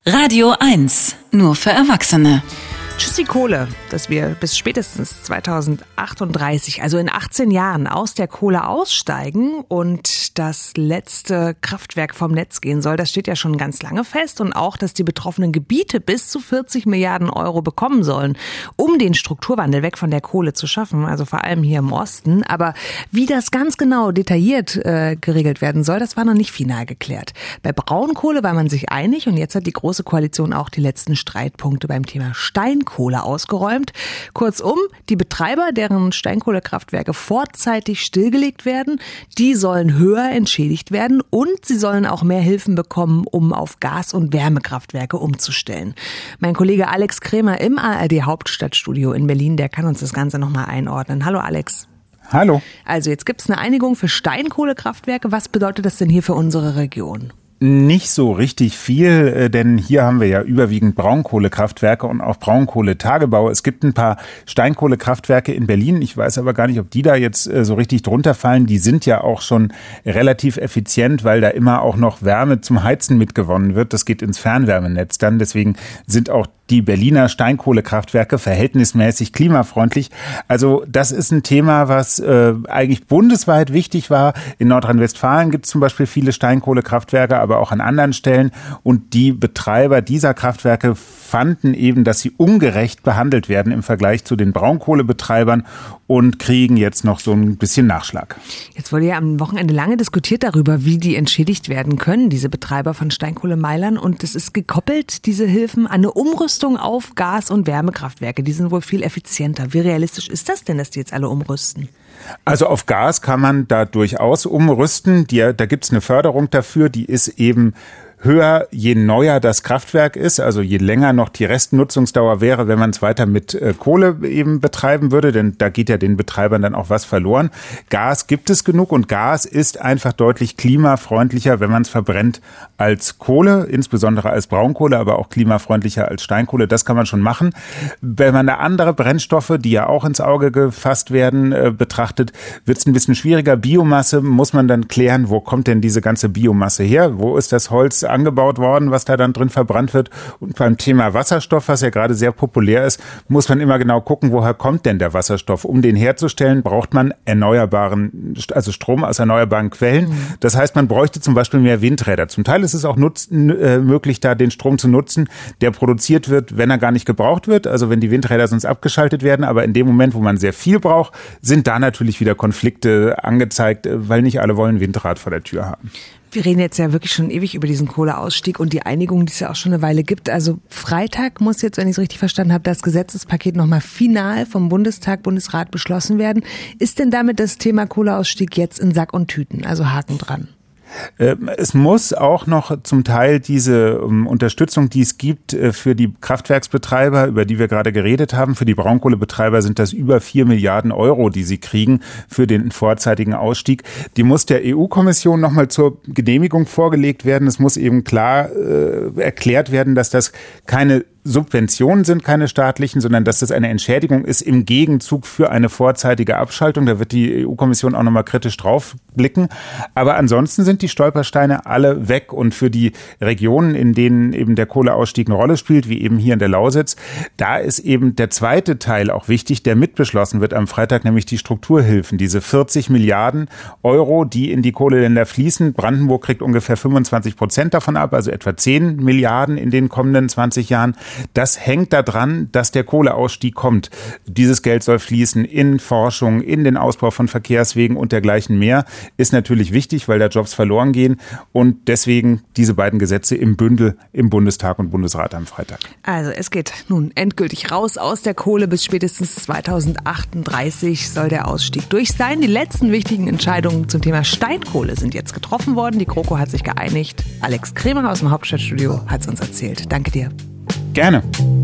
Radio 1, nur für Erwachsene. Tschüssi Kohle, dass wir bis spätestens 2038, also in 18 Jahren, aus der Kohle aussteigen und das letzte Kraftwerk vom Netz gehen soll. Das steht ja schon ganz lange fest. Und auch, dass die betroffenen Gebiete bis zu 40 Milliarden Euro bekommen sollen, um den Strukturwandel weg von der Kohle zu schaffen. Also vor allem hier im Osten. Aber wie das ganz genau detailliert geregelt werden soll, das war noch nicht final geklärt. Bei Braunkohle war man sich einig und jetzt hat die Große Koalition auch die letzten Streitpunkte beim Thema Steinkohle ausgeräumt. Kurzum, die Betreiber, deren Steinkohlekraftwerke vorzeitig stillgelegt werden, die sollen höher entschädigt werden und sie sollen auch mehr Hilfen bekommen, um auf Gas- und Wärmekraftwerke umzustellen. Mein Kollege Alex Kremer im ARD Hauptstadtstudio in Berlin, der kann uns das Ganze nochmal einordnen. Hallo Alex. Hallo. Also jetzt gibt es eine Einigung für Steinkohlekraftwerke. Was bedeutet das denn hier für unsere Region? Nicht so richtig viel, denn hier haben wir ja überwiegend Braunkohlekraftwerke und auch Braunkohletagebau. Es gibt ein paar Steinkohlekraftwerke in Berlin. Ich weiß aber gar nicht, ob die da jetzt so richtig drunter fallen. Die sind ja auch schon relativ effizient, weil da immer auch noch Wärme zum Heizen mitgewonnen wird. Das geht ins Fernwärmenetz dann. Deswegen sind auch die Berliner Steinkohlekraftwerke verhältnismäßig klimafreundlich. Also das ist ein Thema, was eigentlich bundesweit wichtig war. In Nordrhein-Westfalen gibt es zum Beispiel viele Steinkohlekraftwerke, aber auch an anderen Stellen. Und die Betreiber dieser Kraftwerke fanden eben, dass sie ungerecht behandelt werden im Vergleich zu den Braunkohlebetreibern und kriegen jetzt noch so ein bisschen Nachschlag. Jetzt wurde ja am Wochenende lange diskutiert darüber, wie die entschädigt werden können, diese Betreiber von Steinkohlemeilern. Und es ist gekoppelt, diese Hilfen, an eine Umrüstung auf Gas- und Wärmekraftwerke. Die sind wohl viel effizienter. Wie realistisch ist das denn, dass die jetzt alle umrüsten? Also auf Gas kann man da durchaus umrüsten. Da gibt's eine Förderung dafür, die ist eben höher, je neuer das Kraftwerk ist, also je länger noch die Restnutzungsdauer wäre, wenn man es weiter mit Kohle eben betreiben würde, denn da geht ja den Betreibern dann auch was verloren. Gas gibt es genug und Gas ist einfach deutlich klimafreundlicher, wenn man es verbrennt, als Kohle, insbesondere als Braunkohle, aber auch klimafreundlicher als Steinkohle. Das kann man schon machen. Wenn man da andere Brennstoffe, die ja auch ins Auge gefasst werden, betrachtet, wird es ein bisschen schwieriger. Biomasse muss man dann klären, wo kommt denn diese ganze Biomasse her? Wo ist das Holz angebaut worden, was da dann drin verbrannt wird? Und beim Thema Wasserstoff, was ja gerade sehr populär ist, muss man immer genau gucken, woher kommt denn der Wasserstoff? Um den herzustellen, braucht man Strom aus erneuerbaren Quellen. Das heißt, man bräuchte zum Beispiel mehr Windräder. Zum Teil ist es auch möglich, da den Strom zu nutzen, der produziert wird, wenn er gar nicht gebraucht wird, also wenn die Windräder sonst abgeschaltet werden. Aber in dem Moment, wo man sehr viel braucht, sind da natürlich wieder Konflikte angezeigt, weil nicht alle wollen Windrad vor der Tür haben. Wir reden jetzt ja wirklich schon ewig über diesen Kohleausstieg und die Einigung, die es ja auch schon eine Weile gibt. Also Freitag muss jetzt, wenn ich es richtig verstanden habe, das Gesetzespaket nochmal final vom Bundesrat beschlossen werden. Ist denn damit das Thema Kohleausstieg jetzt in Sack und Tüten, also Haken dran? Es muss auch noch zum Teil diese Unterstützung, die es gibt für die Kraftwerksbetreiber, über die wir gerade geredet haben, für die Braunkohlebetreiber sind das über 4 Milliarden Euro, die sie kriegen für den vorzeitigen Ausstieg. Die muss der EU-Kommission nochmal zur Genehmigung vorgelegt werden. Es muss eben klar erklärt werden, dass das keine Subventionen sind, keine staatlichen, sondern dass das eine Entschädigung ist im Gegenzug für eine vorzeitige Abschaltung. Da wird die EU-Kommission auch nochmal kritisch drauf blicken. Aber ansonsten sind die Stolpersteine alle weg. Und für die Regionen, in denen eben der Kohleausstieg eine Rolle spielt, wie eben hier in der Lausitz, da ist eben der zweite Teil auch wichtig, der mitbeschlossen wird am Freitag, nämlich die Strukturhilfen. Diese 40 Milliarden Euro, die in die Kohleländer fließen. Brandenburg kriegt ungefähr 25% davon ab, also etwa 10 Milliarden in den kommenden 20 Jahren. Das hängt daran, dass der Kohleausstieg kommt. Dieses Geld soll fließen in Forschung, in den Ausbau von Verkehrswegen und dergleichen mehr. Ist natürlich wichtig, weil da Jobs verloren gehen. Und deswegen diese beiden Gesetze im Bündel im Bundestag und Bundesrat am Freitag. Also es geht nun endgültig raus aus der Kohle. Bis spätestens 2038 soll der Ausstieg durch sein. Die letzten wichtigen Entscheidungen zum Thema Steinkohle sind jetzt getroffen worden. Die GroKo hat sich geeinigt. Alex Kremer aus dem Hauptstadtstudio hat es uns erzählt. Danke dir. Gerne.